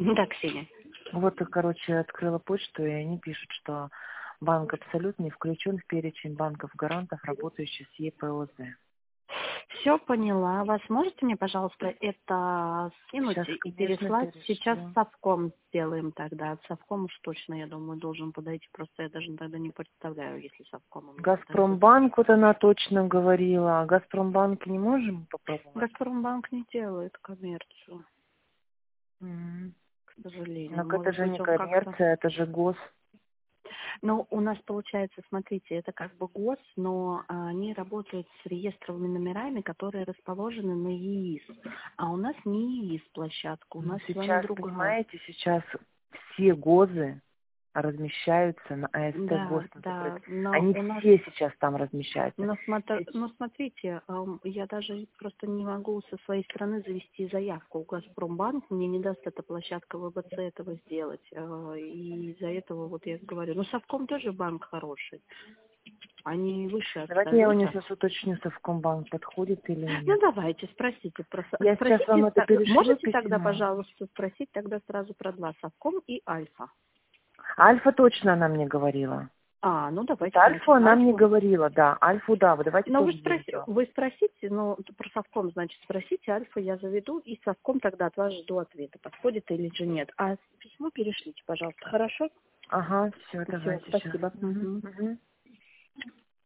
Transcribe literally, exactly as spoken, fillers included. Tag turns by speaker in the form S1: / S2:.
S1: Да, Ксения.
S2: Вот, короче, открыла почту, и они пишут, что банк «Абсолют» не включен в перечень банков-гарантов, работающих с ЕПОЗ.
S1: Все поняла. Вас можете мне, пожалуйста, это скинуть
S2: Сейчас,
S1: и
S2: конечно,
S1: переслать? Сейчас
S2: перешлю.
S1: совком сделаем тогда. Совком уж точно, я думаю, должен подойти. Просто я даже тогда не представляю, если совкомом не подойдет.
S2: Газпромбанк, вот она точно говорила. А Газпромбанк не можем попробовать?
S1: Газпромбанк не делает коммерцию,
S2: М.
S1: к сожалению.
S2: Так это
S1: Может
S2: же
S1: быть,
S2: не
S1: он как-то...
S2: коммерция, это же гос.
S1: Ну, у нас получается, смотрите, это как бы ГОС, но а, они работают с реестровыми номерами, которые расположены на ЕИС. А у нас не ЕИС площадка, у
S2: Ну,
S1: нас с вами
S2: сейчас,
S1: другая.
S2: понимаете, сейчас все ГОЗы размещаются на АСТ
S1: Да,
S2: Госнадзор.
S1: да, но
S2: Они
S1: у нас...
S2: все сейчас там размещаются.
S1: Но, смотр- ну, смотрите, ам, я даже просто не могу со своей стороны завести заявку. У Газпромбанк мне не даст эта площадка ВБЦ этого сделать. а, И из-за этого, вот я говорю, ну, Совком тоже банк хороший. Они выше
S2: Давайте я у нее
S1: Абсолюта.
S2: сейчас уточню, Совкомбанк подходит или
S1: Ну,
S2: нет.
S1: давайте, спросите. Про, со-
S2: Я сейчас
S1: спросите,
S2: вам это
S1: ста-
S2: перешлю
S1: можете тогда,
S2: письмо.
S1: пожалуйста, спросить тогда сразу про два, Совком и Альфа?
S2: Альфа точно она мне говорила.
S1: А, ну,
S2: Вот
S1: давайте,
S2: Альфу
S1: значит,
S2: она мне
S1: Альфу.
S2: говорила, да. Альфу, да, вы давайте
S1: Но вы,
S2: тоже
S1: спроси,
S2: сделайте.
S1: вы спросите, ну, про Совком, значит, спросите, Альфа я заведу, и Совком тогда от вас жду ответа, подходит или же нет. А письмо перешлите, пожалуйста, хорошо?
S2: Ага, все,
S1: Все,
S2: давайте сейчас.
S1: спасибо.
S2: Угу,
S1: Мгм.
S2: угу.